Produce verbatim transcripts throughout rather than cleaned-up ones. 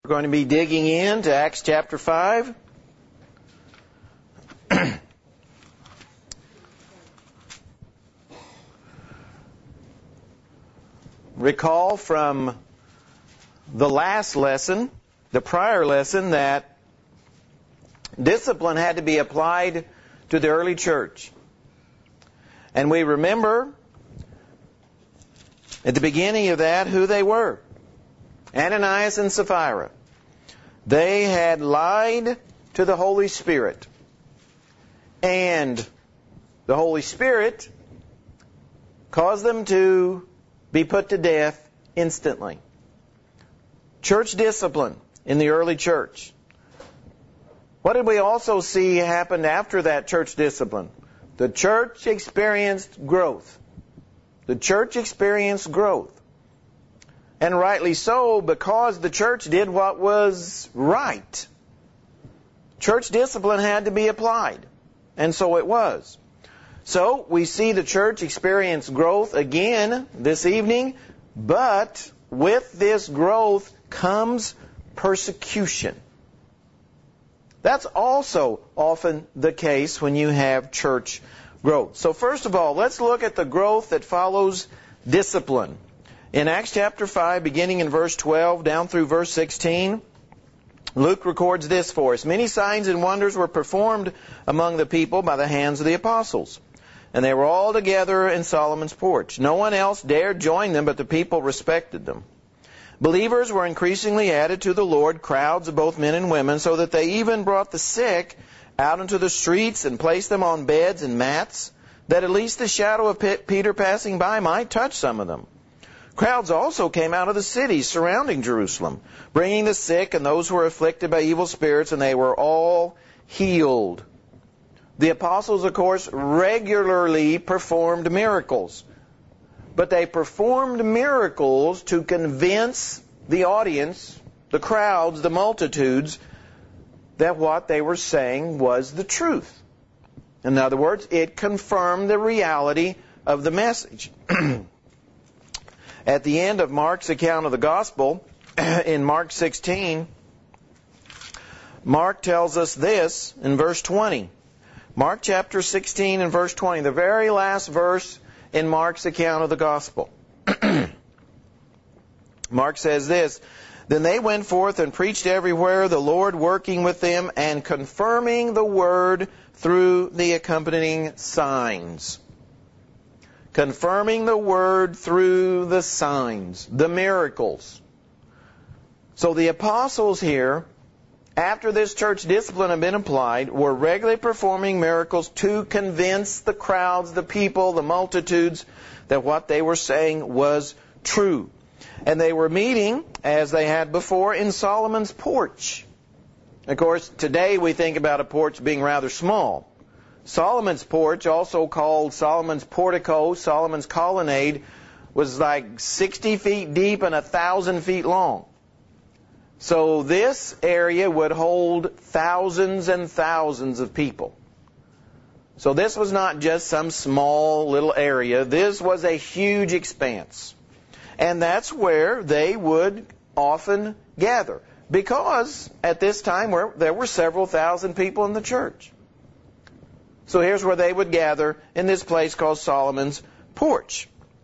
We're going to be digging into Acts chapter five. Recall from the last lesson, the prior lesson, that discipline had to be applied to the early church. And we remember at the beginning of that who they were. Ananias and Sapphira. They had lied to the Holy Spirit. And the Holy Spirit caused them to be put to death instantly. Church discipline in the early church. What did we also see happened after that church discipline? The church experienced growth. The church experienced growth. And rightly so, because the church did what was right. Church discipline had to be applied. And so it was. So we see the church experience growth again this evening, but with this growth comes persecution. That's also often the case when you have church growth. So first of all, let's look at the growth that follows discipline. In Acts chapter five, beginning in verse twelve down through verse sixteen, Luke records this for us. Many signs and wonders were performed among the people by the hands of the apostles. And they were all together in Solomon's porch. No one else dared join them, but the people respected them. Believers were increasingly added to the Lord, crowds of both men and women, so that they even brought the sick out into the streets and placed them on beds and mats, that at least the shadow of Peter passing by might touch some of them. Crowds also came out of the cities surrounding Jerusalem, bringing the sick and those who were afflicted by evil spirits, and they were all healed. The apostles, of course, regularly performed miracles. But they performed miracles to convince the audience, the crowds, the multitudes, that what they were saying was the truth. In other words, it confirmed the reality of the message. At the end of Mark's account of the gospel, in Mark sixteen, Mark tells us this in verse twenty. Mark chapter sixteen and verse twenty, the very last verse in Mark's account of the gospel. Mark says this, Then they went forth and preached everywhere, the Lord working with them and confirming the word through the accompanying signs. Confirming the word through the signs, the miracles. So the apostles here, after this church discipline had been applied, were regularly performing miracles to convince the crowds, the people, the multitudes, that what they were saying was true. And they were meeting, as they had before, in Solomon's porch. Of course, today we think about a porch being rather small. Solomon's porch, also called Solomon's portico, Solomon's colonnade, was like sixty feet deep and one thousand feet long. So this area would hold thousands and thousands of people. So this was not just some small little area. This was a huge expanse. And that's where they would often gather. Because at this time there were several thousand people in the church. So here's where they would gather in this place called Solomon's porch.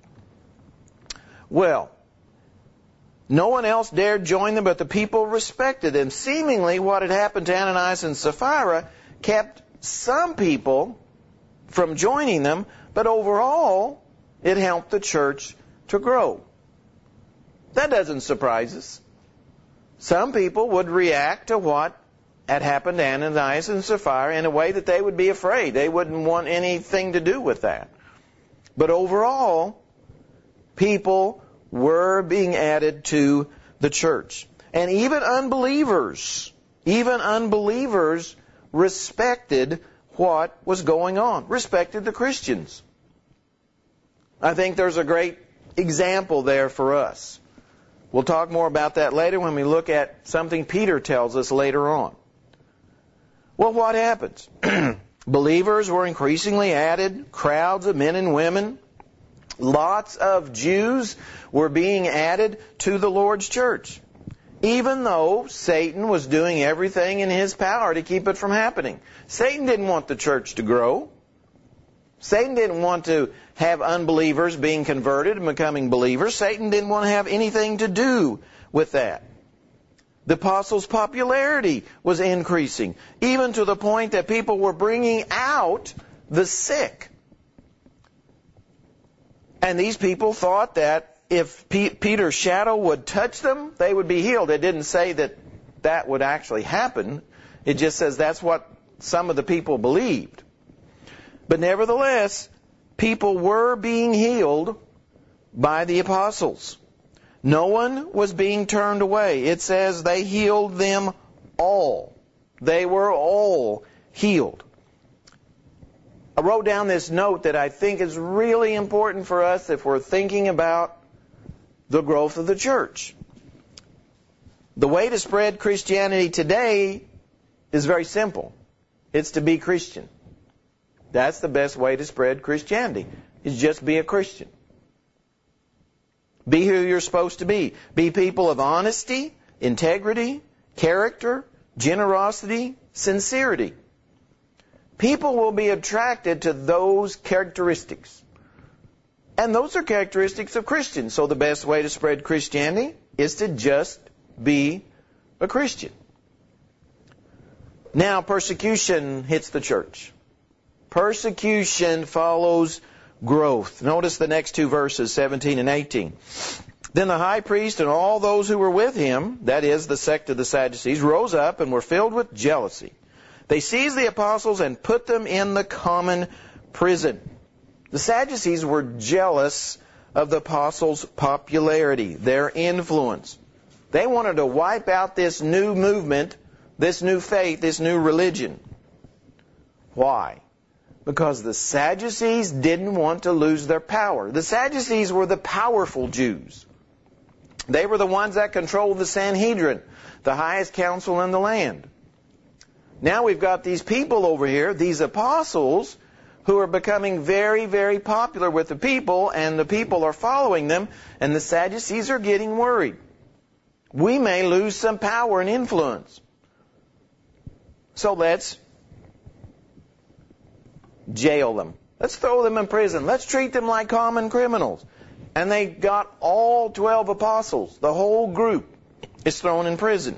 Well, no one else dared join them, but the people respected them. Seemingly what had happened to Ananias and Sapphira kept some people from joining them, but overall it helped the church to grow. That doesn't surprise us. Some people would react to what had happened to Ananias and Sapphira in a way that they would be afraid. They wouldn't want anything to do with that. But overall, people were being added to the church. And even unbelievers, even unbelievers respected what was going on, respected the Christians. I think there's a great example there for us. We'll talk more about that later when we look at something Peter tells us later on. Well, what happens? Believers were increasingly added, crowds of men and women. Lots of Jews were being added to the Lord's church. even though Satan was doing everything in his power to keep it from happening. Satan didn't want the church to grow. Satan didn't want to have unbelievers being converted and becoming believers. Satan didn't want to have anything to do with that. The apostles' popularity was increasing, even to the point that people were bringing out the sick. And these people thought that if P- Peter's shadow would touch them, they would be healed. It didn't say that that would actually happen. It just says that's what some of the people believed. But nevertheless, people were being healed by the apostles. No one was being turned away. It says they healed them all. They were all healed. I wrote down this note that I think is really important for us if we're thinking about the growth of the church. The way to spread Christianity today is very simple. It's to be Christian. That's the best way to spread Christianity, is just be a Christian. Be who you're supposed to be. Be people of honesty, integrity, character, generosity, sincerity. People will be attracted to those characteristics. And those are characteristics of Christians. So the best way to spread Christianity is to just be a Christian. Now persecution hits the church. Persecution follows growth. Notice the next two verses, seventeen and eighteen. Then the high priest and all those who were with him, that is, the sect of the Sadducees, rose up and were filled with jealousy. They seized the apostles and put them in the common prison. The Sadducees were jealous of the apostles' popularity, their influence. They wanted to wipe out this new movement, this new faith, this new religion. Why? Because the Sadducees didn't want to lose their power. The Sadducees were the powerful Jews. They were the ones that controlled the Sanhedrin, the highest council in the land. Now we've got these people over here, these apostles, who are becoming very, very popular with the people, and the people are following them, and the Sadducees are getting worried. We may lose some power and influence. So let's jail them. Let's throw them in prison. Let's treat them like common criminals. And they got all twelve apostles. The whole group is thrown in prison.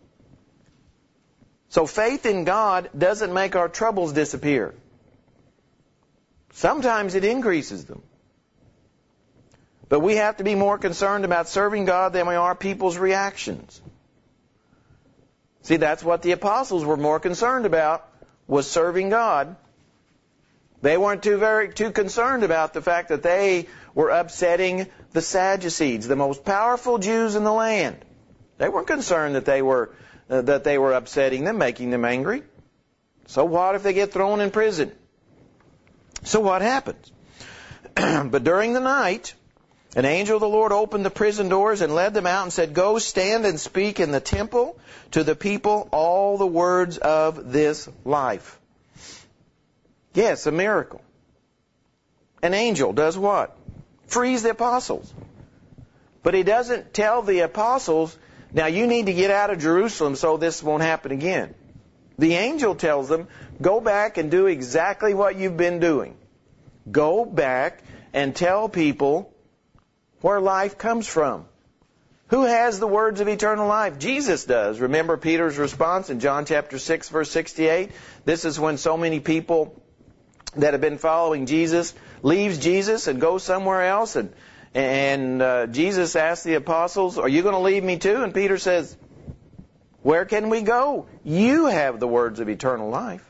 So faith in God doesn't make our troubles disappear. Sometimes it increases them. But we have to be more concerned about serving God than we are people's reactions. See, that's what the apostles were more concerned about, was serving God. They weren't too very too concerned about the fact that they were upsetting the Sadducees, the most powerful Jews in the land. They weren't concerned that they were uh, that they were upsetting them, making them angry. So what if they get thrown in prison? So what happens? But during the night, an angel of the Lord opened the prison doors and led them out and said, "Go stand and speak in the temple to the people all the words of this life." Yes, a miracle. An angel does what? Frees the apostles. But he doesn't tell the apostles, now you need to get out of Jerusalem so this won't happen again. The angel tells them, go back and do exactly what you've been doing. Go back and tell people where life comes from. Who has the words of eternal life? Jesus does. Remember Peter's response in John chapter six, verse sixty-eight? This is when so many people that have been following Jesus leaves Jesus and goes somewhere else. And, and uh, Jesus asked the apostles, are you going to leave me too? And Peter says, where can we go? You have the words of eternal life.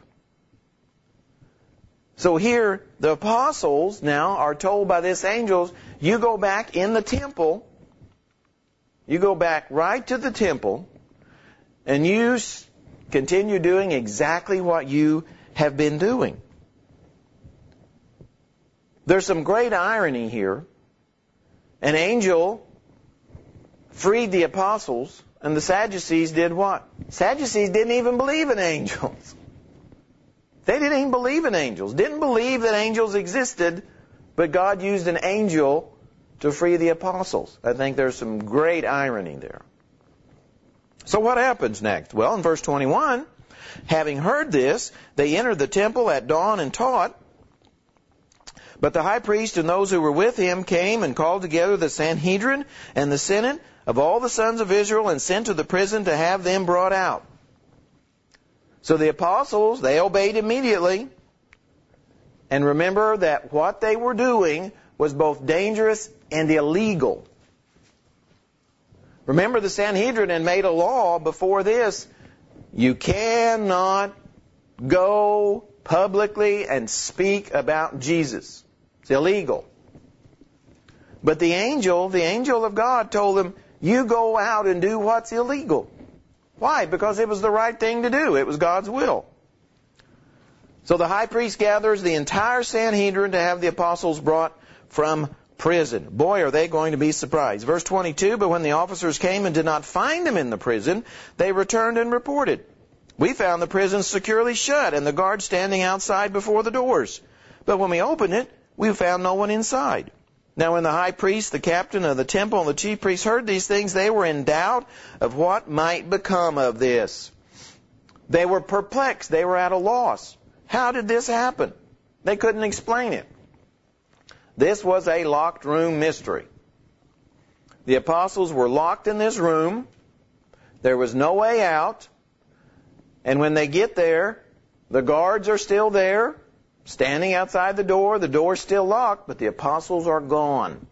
So here, the apostles now are told by this angel, you go back in the temple, you go back right to the temple, and you continue doing exactly what you have been doing. There's some great irony here. An angel freed the apostles, and the Sadducees did what? Sadducees didn't even believe in angels. They didn't even believe in angels. Didn't believe that angels existed, but God used an angel to free the apostles. I think there's some great irony there. So what happens next? Well, in verse twenty-one, having heard this, they entered the temple at dawn and taught. But the high priest and those who were with him came and called together the Sanhedrin and the Senate of all the sons of Israel and sent to the prison to have them brought out. So the apostles, they obeyed immediately. And remember that what they were doing was both dangerous and illegal. Remember, the Sanhedrin had made a law before this. You cannot go publicly and speak about Jesus. It's illegal. But the angel, the angel of God told them, you go out and do what's illegal. Why? Because it was the right thing to do. It was God's will. So the high priest gathers the entire Sanhedrin to have the apostles brought from prison. Boy, are they going to be surprised. Verse twenty-two, but when the officers came and did not find him in the prison, they returned and reported, we found the prison securely shut and the guards standing outside before the doors. But when we opened it, we found no one inside. Now when the high priest, the captain of the temple, and the chief priests heard these things, they were in doubt of what might become of this. They were perplexed. They were at a loss. How did this happen? They couldn't explain it. This was a locked room mystery. The apostles were locked in this room. There was no way out. And when they get there, the guards are still there, standing outside the door. The door's still locked, but the apostles are gone.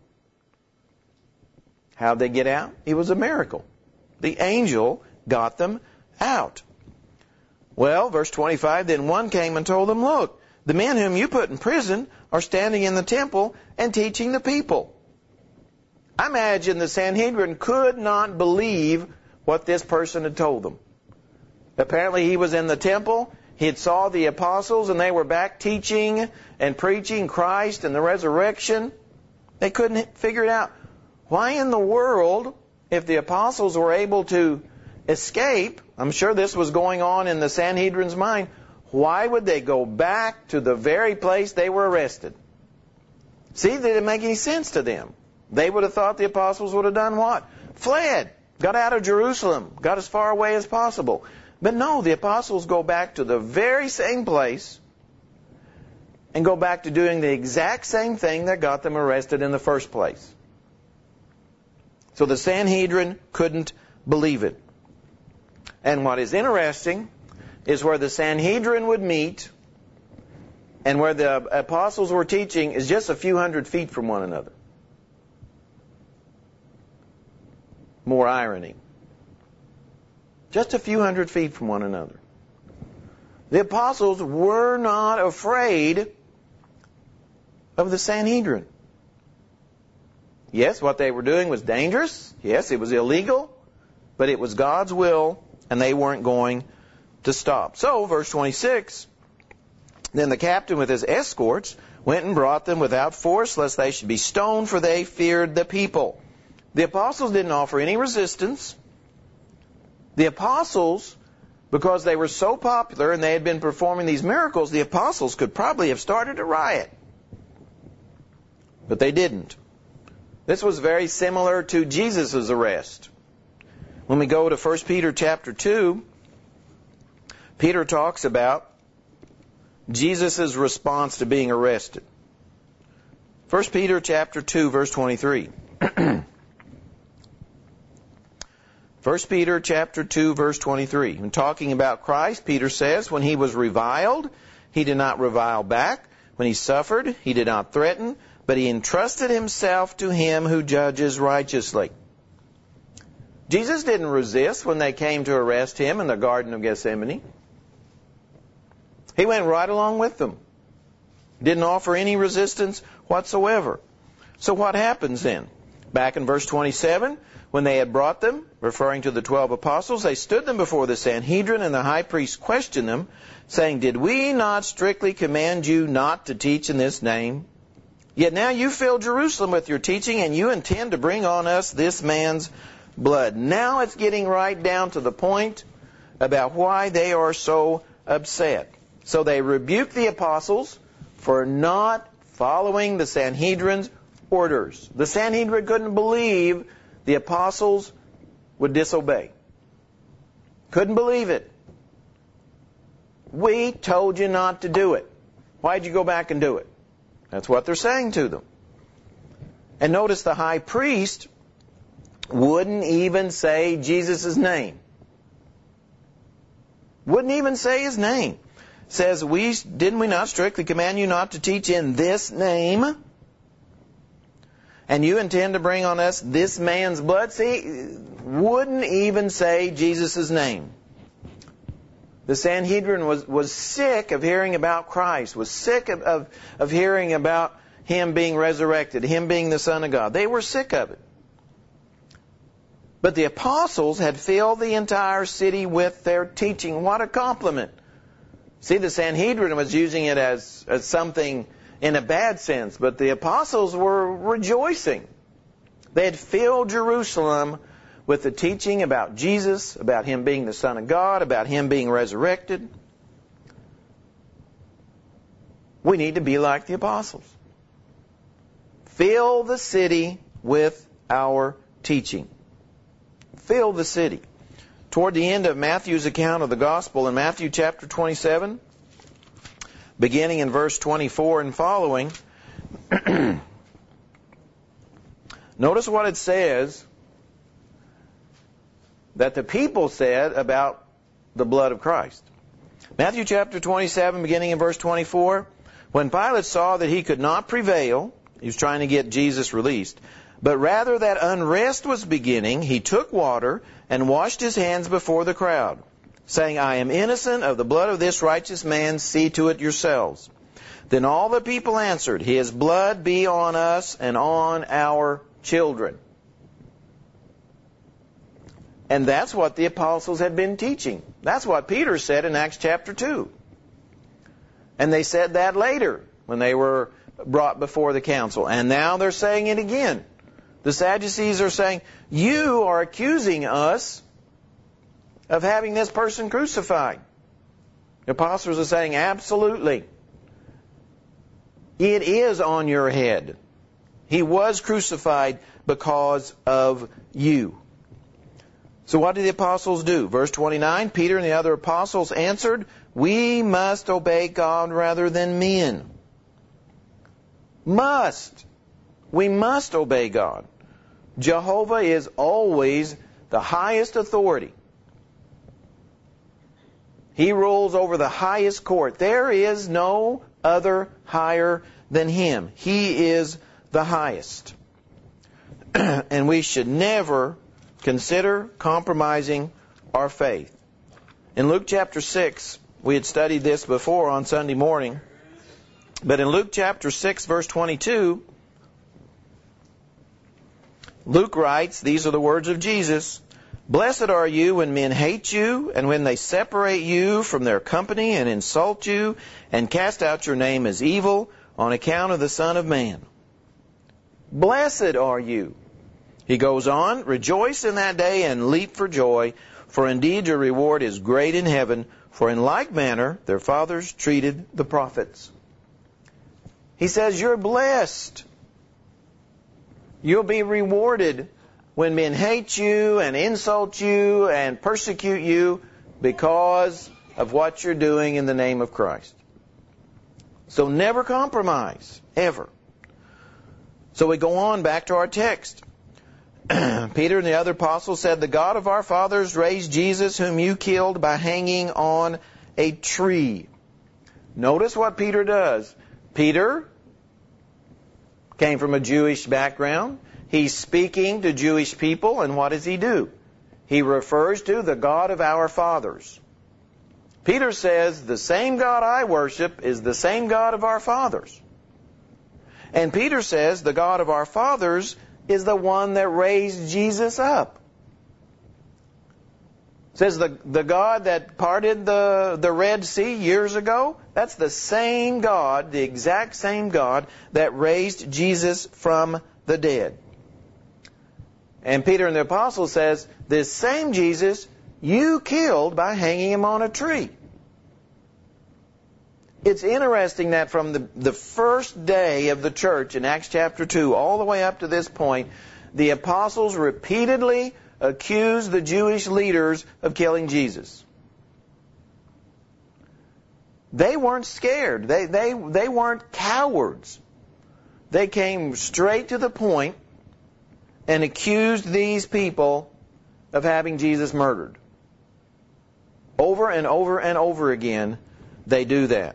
How'd they get out? It was a miracle. The angel got them out. Well, verse twenty-five, then one came and told them, look, the men whom you put in prison are standing in the temple and teaching the people. I imagine the Sanhedrin could not believe what this person had told them. Apparently he was in the temple. He had saw the apostles and they were back teaching and preaching Christ and the resurrection. They couldn't figure it out. Why in the world, if the apostles were able to escape, I'm sure this was going on in the Sanhedrin's mind, why would they go back to the very place they were arrested? See, that didn't make any sense to them. They would have thought the apostles would have done what? Fled. Got out of Jerusalem. Got as far away as possible. But no, the apostles go back to the very same place and go back to doing the exact same thing that got them arrested in the first place. So the Sanhedrin couldn't believe it. And what is interesting is where the Sanhedrin would meet and where the apostles were teaching is just a few hundred feet from one another. More irony. Just a few hundred feet from one another. The apostles were not afraid of the Sanhedrin. Yes, what they were doing was dangerous. Yes, it was illegal. But it was God's will, and they weren't going to stop. So, verse twenty-six, then the captain with his escorts went and brought them without force, lest they should be stoned, for they feared the people. The apostles didn't offer any resistance. The apostles, because they were so popular and they had been performing these miracles, the apostles could probably have started a riot. But they didn't. This was very similar to Jesus' arrest. When we go to First Peter chapter two, Peter talks about Jesus' response to being arrested. First Peter chapter two, verse twenty-three. First Peter chapter two, verse twenty-three. In talking about Christ, Peter says, when he was reviled, he did not revile back. When he suffered, he did not threaten, but he entrusted himself to him who judges righteously. Jesus didn't resist when they came to arrest him in the Garden of Gethsemane. He went right along with them. Didn't offer any resistance whatsoever. So what happens then? Back in verse twenty-seven, when they had brought them, referring to the twelve apostles, they stood them before the Sanhedrin, and the high priest questioned them, saying, did we not strictly command you not to teach in this name? Yet now you fill Jerusalem with your teaching, and you intend to bring on us this man's blood. Now it's getting right down to the point about why they are so upset. So they rebuke the apostles for not following the Sanhedrin's orders. The Sanhedrin couldn't believe the apostles would disobey. Couldn't believe it. We told you not to do it. Why'd you go back and do it? That's what they're saying to them. And notice the high priest wouldn't even say Jesus' name. Wouldn't even say his name. Says, we didn't we not strictly command you not to teach in this name? And you intend to bring on us this man's blood? See, wouldn't even say Jesus' name. The Sanhedrin was, was sick of hearing about Christ, was sick of, of, of hearing about Him being resurrected, Him being the Son of God. They were sick of it. But the apostles had filled the entire city with their teaching. What a compliment. See, the Sanhedrin was using it as, as something in a bad sense, but the apostles were rejoicing. They had filled Jerusalem with the teaching about Jesus, about Him being the Son of God, about Him being resurrected. We need to be like the apostles. Fill the city with our teaching. Fill the city. Toward the end of Matthew's account of the gospel, in Matthew chapter twenty-seven, beginning in verse twenty-four and following, notice what it says that the people said about the blood of Christ. Matthew chapter twenty-seven, beginning in verse twenty-four, when Pilate saw that he could not prevail, he was trying to get Jesus released, but rather that unrest was beginning, he took water and washed his hands before the crowd, saying, I am innocent of the blood of this righteous man, see to it yourselves. Then all the people answered, His blood be on us and on our children. And that's what the apostles had been teaching. That's what Peter said in Acts chapter two. And they said that later when they were brought before the council. And now they're saying it again. The Sadducees are saying, you are accusing us of having this person crucified. The apostles are saying, absolutely. It is on your head. He was crucified because of you. So what did the apostles do? Verse twenty-nine, Peter and the other apostles answered, we must obey God rather than men. Must. We must obey God. Jehovah is always the highest authority. He rules over the highest court. There is no other higher than Him. He is the highest. And we should never consider compromising our faith. In Luke chapter six, we had studied this before on Sunday morning, but in Luke chapter six, verse twenty-two, Luke writes, these are the words of Jesus, Blessed are you when men hate you, and when they separate you from their company and insult you, and cast out your name as evil on account of the Son of Man. Blessed are you. He goes on, Rejoice in that day and leap for joy, for indeed your reward is great in heaven, for in like manner their fathers treated the prophets. He says, you're blessed. You'll be rewarded when men hate you and insult you and persecute you because of what you're doing in the name of Christ. So never compromise, ever. So we go on back to our text. Peter and the other apostles said, the God of our fathers raised Jesus, whom you killed by hanging on a tree. Notice what Peter does. Peter came from a Jewish background. He's speaking to Jewish people, and what does he do? He refers to the God of our fathers. Peter says, the same God I worship is the same God of our fathers. And Peter says, the God of our fathers is the one that raised Jesus up. Says the, the God that parted the, the Red Sea years ago, that's the same God, the exact same God that raised Jesus from the dead. And Peter and the Apostle says, this same Jesus you killed by hanging Him on a tree. It's interesting that from the, the first day of the church in Acts chapter two all the way up to this point, the apostles repeatedly accused the Jewish leaders of killing Jesus. They weren't scared. They, they, they weren't cowards. They came straight to the point and accused these people of having Jesus murdered. Over and over and over again, they do that.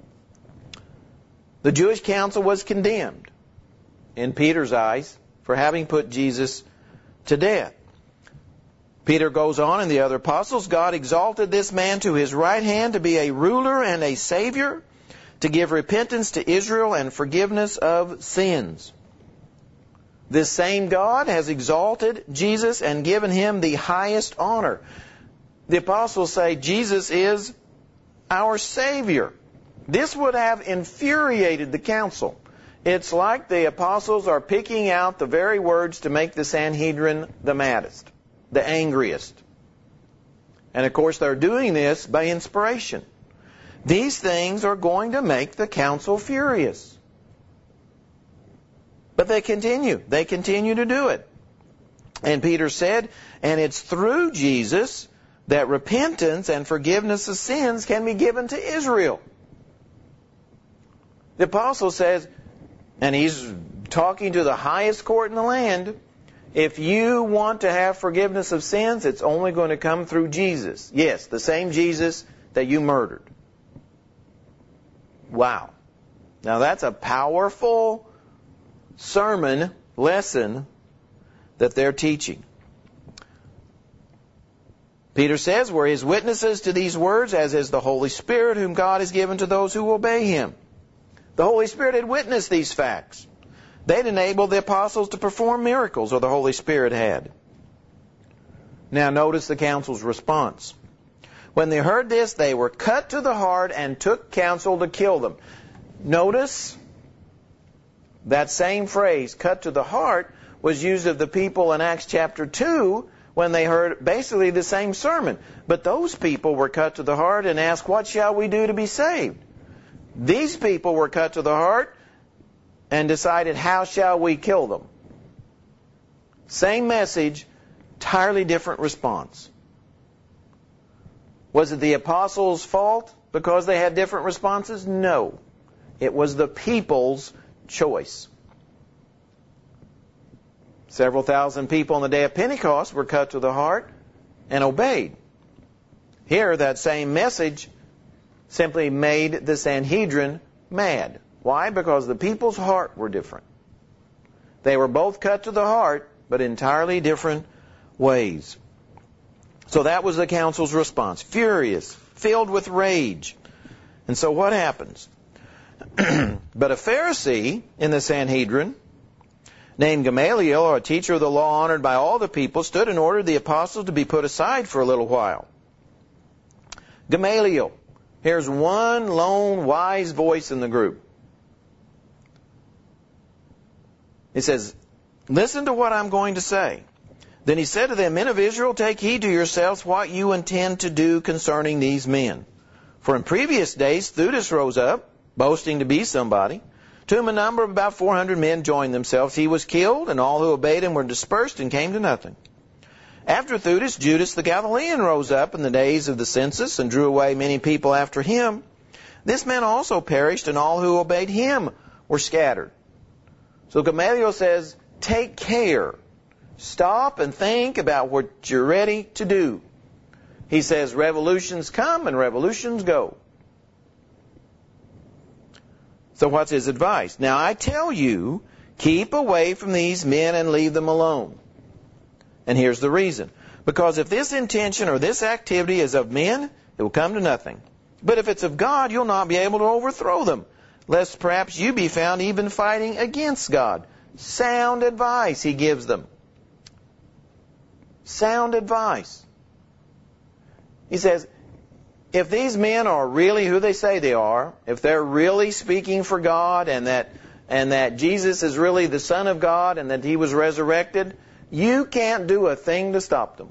The Jewish council was condemned, in Peter's eyes, for having put Jesus to death. Peter goes on, and the other apostles, God exalted this man to his right hand to be a ruler and a savior, to give repentance to Israel and forgiveness of sins. This same God has exalted Jesus and given him the highest honor. The apostles say Jesus is our Savior. This would have infuriated the council. It's like the apostles are picking out the very words to make the Sanhedrin the maddest, the angriest. And of course they're doing this by inspiration. These things are going to make the council furious. But they continue. They continue to do it. And Peter said, and it's through Jesus that repentance and forgiveness of sins can be given to Israel. The apostle says, and he's talking to the highest court in the land, if you want to have forgiveness of sins, it's only going to come through Jesus. Yes, the same Jesus that you murdered. Wow. Now that's a powerful sermon, lesson that they're teaching. Peter says, we're his witnesses to these words, as is the Holy Spirit, whom God has given to those who obey him. The Holy Spirit had witnessed these facts. They'd enabled the apostles to perform miracles, or the Holy Spirit had. Now notice the council's response. When they heard this, they were cut to the heart and took counsel to kill them. Notice that same phrase, cut to the heart, was used of the people in Acts chapter two when they heard basically the same sermon. But those people were cut to the heart and asked, what shall we do to be saved? These people were cut to the heart and decided, how shall we kill them? Same message, entirely different response. Was it the apostles' fault because they had different responses? No. It was the people's choice. Several thousand people on the day of Pentecost were cut to the heart and obeyed. Here, that same message simply made the Sanhedrin mad. Why? Because the people's heart were different. They were both cut to the heart, but entirely different ways. So that was the council's response. Furious, filled with rage. And so what happens? But a Pharisee in the Sanhedrin, named Gamaliel, or a teacher of the law honored by all the people, stood and ordered the apostles to be put aside for a little while. Gamaliel, here's one lone wise voice in the group. He says, listen to what I'm going to say. Then he said to them, men of Israel, take heed to yourselves what you intend to do concerning these men. For in previous days Theudas rose up, boasting to be somebody, to whom a number of about four hundred men joined themselves. He was killed, and all who obeyed him were dispersed and came to nothing. After Theudas, Judas the Galilean rose up in the days of the census and drew away many people after him. This man also perished, and all who obeyed him were scattered. So Gamaliel says, take care. Stop and think about what you're ready to do. He says, revolutions come and revolutions go. So what's his advice? Now I tell you, keep away from these men and leave them alone. And here's the reason. Because if this intention or this activity is of men, it will come to nothing. But if it's of God, you'll not be able to overthrow them, lest perhaps you be found even fighting against God. Sound advice he gives them. Sound advice. He says, if these men are really who they say they are, if they're really speaking for God and that and that Jesus is really the Son of God and that He was resurrected, you can't do a thing to stop them.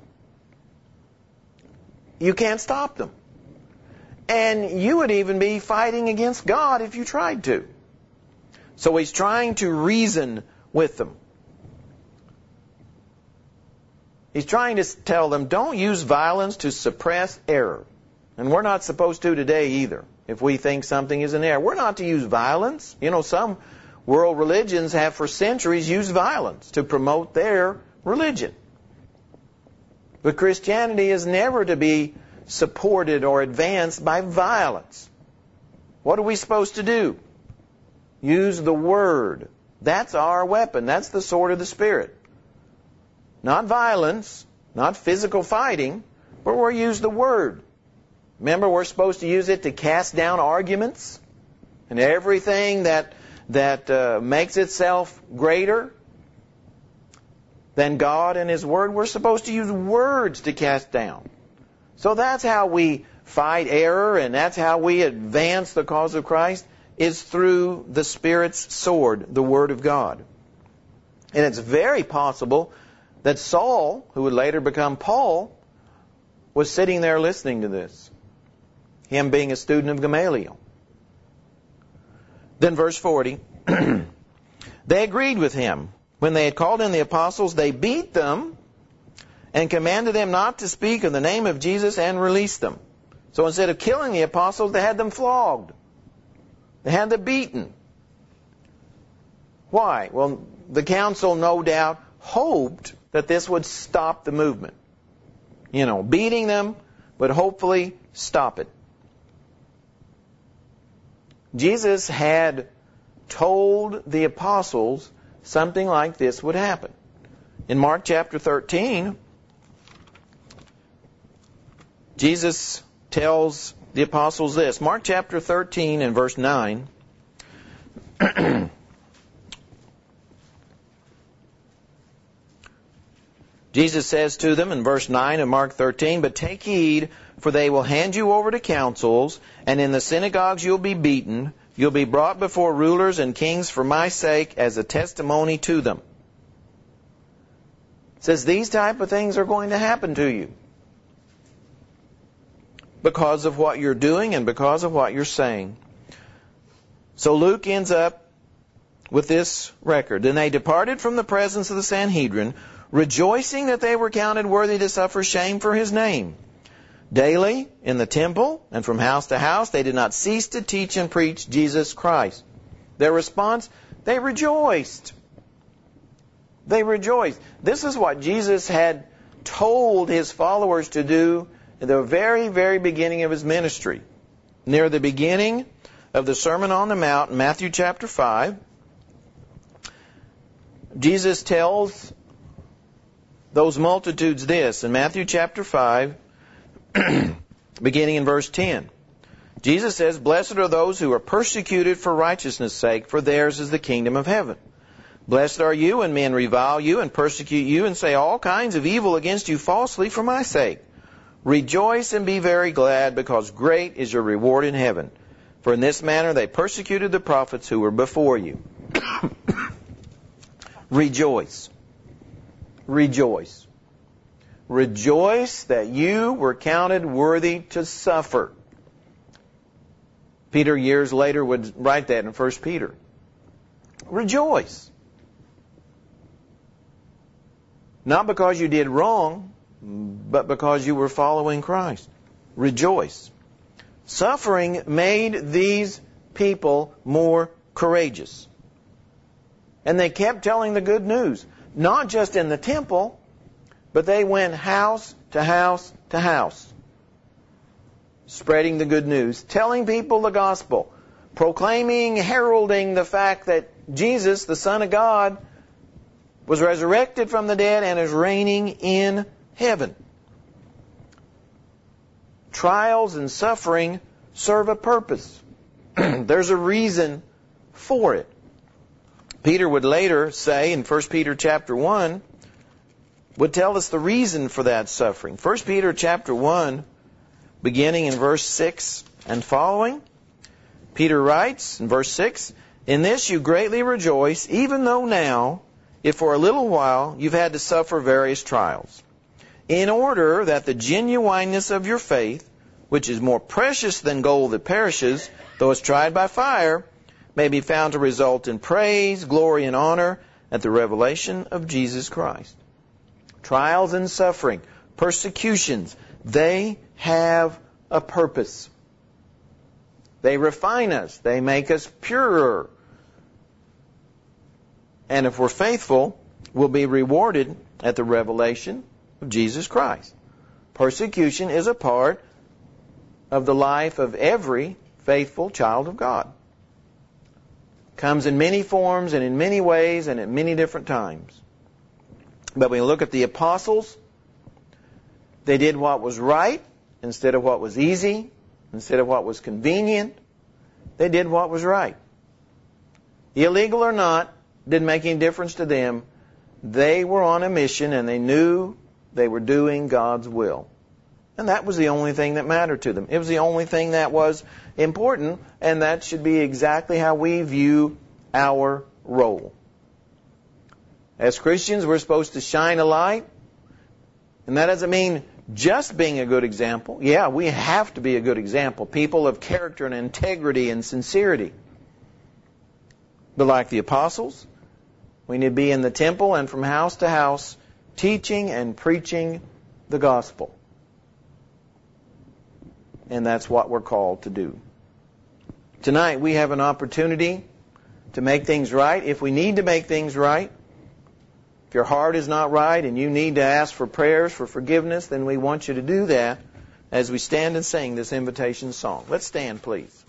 You can't stop them. And you would even be fighting against God if you tried to. So he's trying to reason with them. He's trying to tell them, don't use violence to suppress error. And we're not supposed to today either. If we think something is an error, we're not to use violence. You know, some world religions have for centuries used violence to promote their religion. But Christianity is never to be supported or advanced by violence. What are we supposed to do? Use the Word. That's our weapon. That's the sword of the Spirit. Not violence, not physical fighting, but we'll use the Word. Remember, we're supposed to use it to cast down arguments and everything that that uh, makes itself greater than God and His Word. We're supposed to use words to cast down. So that's how we fight error, and that's how we advance the cause of Christ, is through the Spirit's sword, the Word of God. And it's very possible that Saul, who would later become Paul, was sitting there listening to this, him being a student of Gamaliel. Then verse forty, they agreed with him. When they had called in the apostles, they beat them and commanded them not to speak of the name of Jesus, and released them. So instead of killing the apostles, they had them flogged. They had them beaten. Why? Well, the council no doubt hoped that this would stop the movement. You know, beating them would hopefully stop it. Jesus had told the apostles something like this would happen. In Mark chapter thirteen, Jesus tells the apostles this. Mark chapter thirteen and verse nine. Jesus says to them in verse nine of Mark thirteen, "But take heed, for they will hand you over to councils, and in the synagogues you'll be beaten. You'll be brought before rulers and kings for my sake as a testimony to them." It says these type of things are going to happen to you because of what you're doing and because of what you're saying. So Luke ends up with this record. "Then they departed from the presence of the Sanhedrin, rejoicing that they were counted worthy to suffer shame for his name. Daily in the temple and from house to house, they did not cease to teach and preach Jesus Christ." Their response, they rejoiced. They rejoiced. This is what Jesus had told his followers to do at the very, very beginning of his ministry. Near the beginning of the Sermon on the Mount, in Matthew chapter five, Jesus tells those multitudes this. In Matthew chapter five, beginning in verse ten, Jesus says, "Blessed are those who are persecuted for righteousness' sake, for theirs is the kingdom of heaven. Blessed are you when men revile you and persecute you and say all kinds of evil against you falsely for my sake. Rejoice and be very glad, because great is your reward in heaven. For in this manner they persecuted the prophets who were before you." Rejoice. Rejoice. Rejoice that you were counted worthy to suffer. Peter years later would write that in First Peter. Rejoice. Not because you did wrong, but because you were following Christ. Rejoice. Suffering made these people more courageous. And they kept telling the good news. Not just in the temple, but they went house to house to house, spreading the good news, telling people the gospel, proclaiming, heralding the fact that Jesus, the Son of God, was resurrected from the dead and is reigning in heaven. Trials and suffering serve a purpose. There's a reason for it. Peter would later say in First Peter chapter one, would tell us the reason for that suffering. First Peter chapter one, beginning in verse six and following, Peter writes in verse six, "In this you greatly rejoice, even though now, if for a little while you've had to suffer various trials, in order that the genuineness of your faith, which is more precious than gold that perishes, though it's tried by fire, may be found to result in praise, glory, and honor at the revelation of Jesus Christ." trials and suffering, persecutions, they have a purpose. They refine us. They make us purer. And if we're faithful, we'll be rewarded at the revelation of Jesus Christ. Persecution is a part of the life of every faithful child of God. Comes in many forms and in many ways and at many different times. But when you look at the apostles, they did what was right instead of what was easy, instead of what was convenient. They did what was right. Illegal or not, didn't make any difference to them. They were on a mission and they knew they were doing God's will. And that was the only thing that mattered to them. It was the only thing that was important, and that should be exactly how we view our role. As Christians, we're supposed to shine a light, and that doesn't mean just being a good example. Yeah, we have to be a good example, people of character and integrity and sincerity. But like the apostles, we need to be in the temple and from house to house teaching and preaching the gospel. And that's what we're called to do. Tonight we have an opportunity to make things right. If we need to make things right, if your heart is not right and you need to ask for prayers for forgiveness, then we want you to do that as we stand and sing this invitation song. Let's stand, please.